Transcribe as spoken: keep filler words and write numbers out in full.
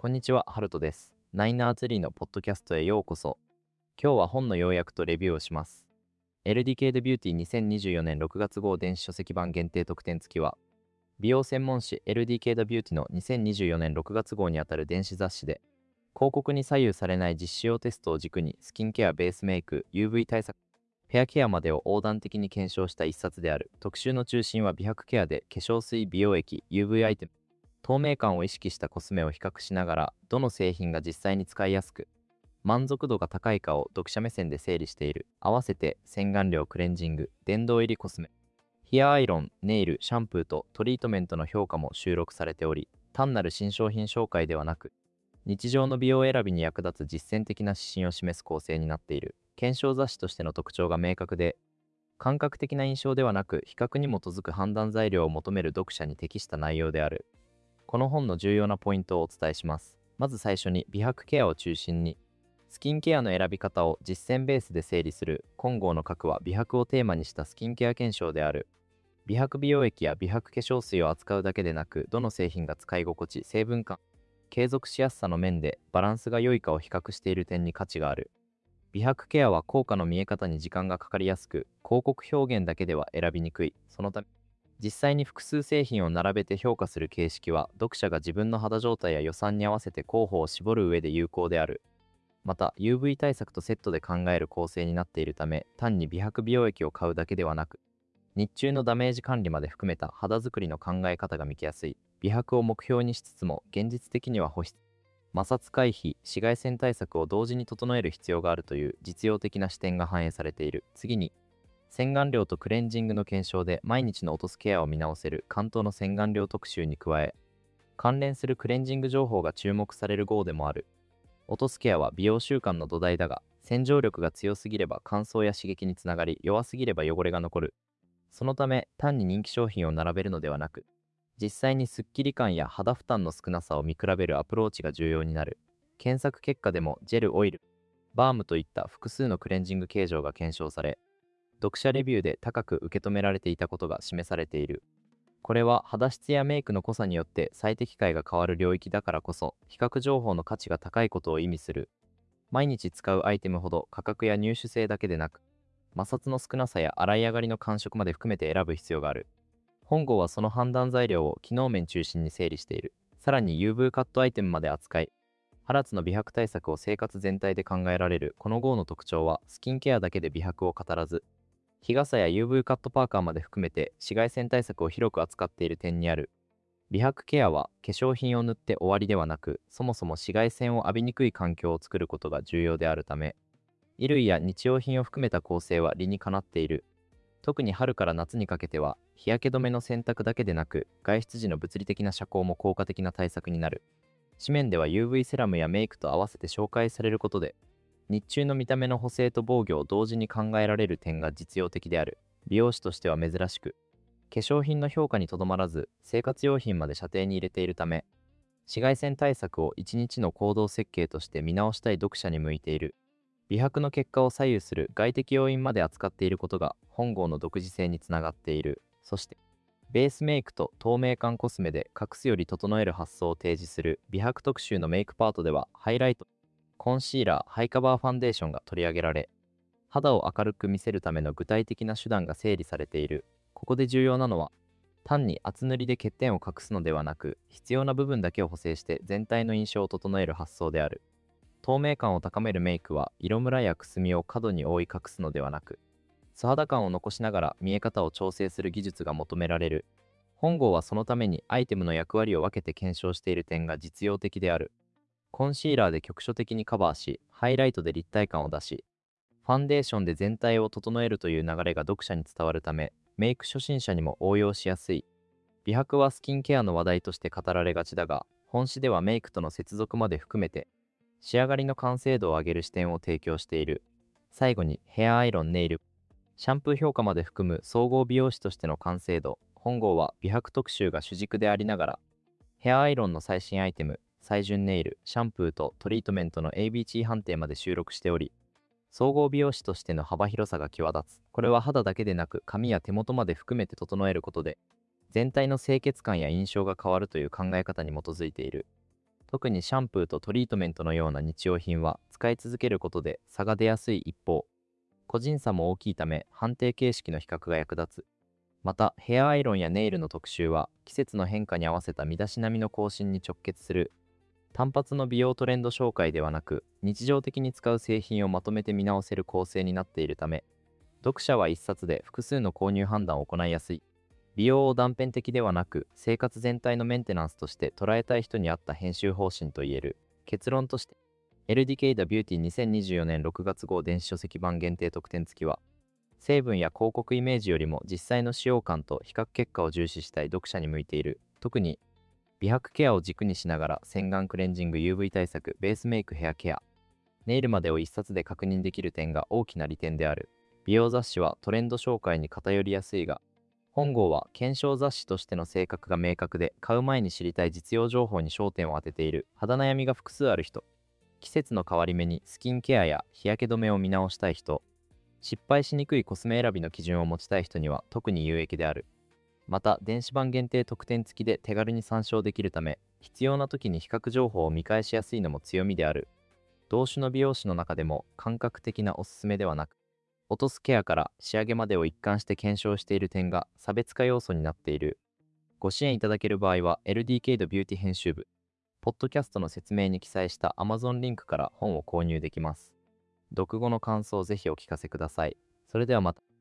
こんにちは、ハルトです。ナイナーツリーのポッドキャストへようこそ。今日は本の要約とレビューをします。エルディケード ビューティーにせんにじゅうよねんろくがつ号電子書籍版限定特典付きは、美容専門誌 エルディケード ビューティーのにせんにじゅうよねんろくがつ号にあたる電子雑誌で、広告に左右されない実使用テストを軸にスキンケアベースメイク、ユーブイ 対策、ヘアケアまでを横断的に検証した一冊である。特集の中心は美白ケアで化粧水、美容液、ユーブイ アイテム、透明感を意識したコスメを比較しながら、どの製品が実際に使いやすく、満足度が高いかを読者目線で整理している。合わせて洗顔料、クレンジング、殿堂入りコスメ、ヘアアイロン、ネイル、シャンプーとトリートメントの評価も収録されており、単なる新商品紹介ではなく、日常の美容選びに役立つ実践的な指針を示す構成になっている。検証雑誌としての特徴が明確で、感覚的な印象ではなく、比較に基づく判断材料を求める読者に適した内容である。この本の重要なポイントをお伝えします。まず最初に、美白ケアを中心に、スキンケアの選び方を実践ベースで整理する。今号の核は美白をテーマにしたスキンケア検証である。美白美容液や美白化粧水を扱うだけでなく、どの製品が使い心地、成分感、継続しやすさの面でバランスが良いかを比較している点に価値がある。美白ケアは効果の見え方に時間がかかりやすく、広告表現だけでは選びにくい。そのため、実際に複数製品を並べて評価する形式は、読者が自分の肌状態や予算に合わせて候補を絞る上で有効である。また、ユーブイ 対策とセットで考える構成になっているため、単に美白美容液を買うだけではなく、日中のダメージ管理まで含めた肌作りの考え方が見きやすい。美白を目標にしつつも、現実的には保湿、摩擦回避、紫外線対策を同時に整える必要があるという実用的な視点が反映されている。次に、洗顔料とクレンジングの検証で毎日の落とすケアを見直せる関東の洗顔料特集に加え、関連するクレンジング情報が注目される号でもある。落とすケアは美容習慣の土台だが、洗浄力が強すぎれば乾燥や刺激につながり、弱すぎれば汚れが残る。そのため、単に人気商品を並べるのではなく、実際にスッキリ感や肌負担の少なさを見比べるアプローチが重要になる。検索結果でもジェル、オイル、バームといった複数のクレンジング形状が検証され、読者レビューで高く受け止められていたことが示されている。これは肌質やメイクの濃さによって最適解が変わる領域だからこそ、比較情報の価値が高いことを意味する。毎日使うアイテムほど価格や入手性だけでなく、摩擦の少なさや洗い上がりの感触まで含めて選ぶ必要がある。本号はその判断材料を機能面中心に整理している。さらに ユーブイ カットアイテムまで扱い、肌ツの美白対策を生活全体で考えられる。この号の特徴は、スキンケアだけで美白を語らず、日傘や ユーブイ カットパーカーまで含めて紫外線対策を広く扱っている点にある。美白ケアは化粧品を塗って終わりではなく、そもそも紫外線を浴びにくい環境を作ることが重要であるため、衣類や日用品を含めた構成は理にかなっている。特に春から夏にかけては、日焼け止めの選択だけでなく、外出時の物理的な遮光も効果的な対策になる。紙面では ユーブイ セラムやメイクと合わせて紹介されることで、日中の見た目の補正と防御を同時に考えられる点が実用的である。美容師としては珍しく、化粧品の評価にとどまらず、生活用品まで射程に入れているため、紫外線対策を一日の行動設計として見直したい読者に向いている。美白の結果を左右する外的要因まで扱っていることが本号の独自性につながっている。そして、ベースメイクと透明感コスメで隠すより整える発想を提示する美白特集のメイクパートでは、ハイライト、コンシーラー、ハイカバーファンデーションが取り上げられ、肌を明るく見せるための具体的な手段が整理されている。ここで重要なのは、単に厚塗りで欠点を隠すのではなく、必要な部分だけを補正して全体の印象を整える発想である。透明感を高めるメイクは、色ムラやくすみを過度に覆い隠すのではなく、素肌感を残しながら見え方を調整する技術が求められる。本号はそのためにアイテムの役割を分けて検証している点が実用的である。コンシーラーで局所的にカバーし、ハイライトで立体感を出し、ファンデーションで全体を整えるという流れが読者に伝わるため、メイク初心者にも応用しやすい。美白はスキンケアの話題として語られがちだが、本誌ではメイクとの接続まで含めて、仕上がりの完成度を上げる視点を提供している。最後に、ヘアアイロン、ネイル、シャンプー評価まで含む総合美容師としての完成度。本号は美白特集が主軸でありながら、ヘアアイロンの最新アイテム、最純ネイル、シャンプーとトリートメントの エービー 値判定まで収録しており、総合美容師としての幅広さが際立つ。これは肌だけでなく髪や手元まで含めて整えることで、全体の清潔感や印象が変わるという考え方に基づいている。 特にシャンプーとトリートメントのような日用品は使い続けることで差が出やすい一方、個人差も大きいため判定形式の比較が役立つ。また、ヘアアイロンやネイルの特集は季節の変化に合わせた身だしなみの更新に直結する。単発の美容トレンド紹介ではなく、日常的に使う製品をまとめて見直せる構成になっているため、読者は一冊で複数の購入判断を行いやすい。美容を断片的ではなく、生活全体のメンテナンスとして捉えたい人に合った編集方針といえる。結論として、エルディケイ The Beauty にせんにじゅうよねんろくがつ号電子書籍版限定特典付きは、成分や広告イメージよりも実際の使用感と比較結果を重視したい読者に向いている。特に、美白ケアを軸にしながら洗顔クレンジング ユーブイ 対策ベースメイクヘアケアネイルまでを一冊で確認できる点が大きな利点である。美容雑誌はトレンド紹介に偏りやすいが、本号は検証雑誌としての性格が明確で、買う前に知りたい実用情報に焦点を当てている。肌悩みが複数ある人、季節の変わり目にスキンケアや日焼け止めを見直したい人、失敗しにくいコスメ選びの基準を持ちたい人には特に有益である。また、電子版限定特典付きで手軽に参照できるため、必要な時に比較情報を見返しやすいのも強みである。同種の美容師の中でも感覚的なおすすめではなく、落とすケアから仕上げまでを一貫して検証している点が差別化要素になっている。ご支援いただける場合は エルディーケー The Beauty 編集部、ポッドキャストの説明に記載した Amazon リンクから本を購入できます。読後の感想をぜひお聞かせください。それではまた。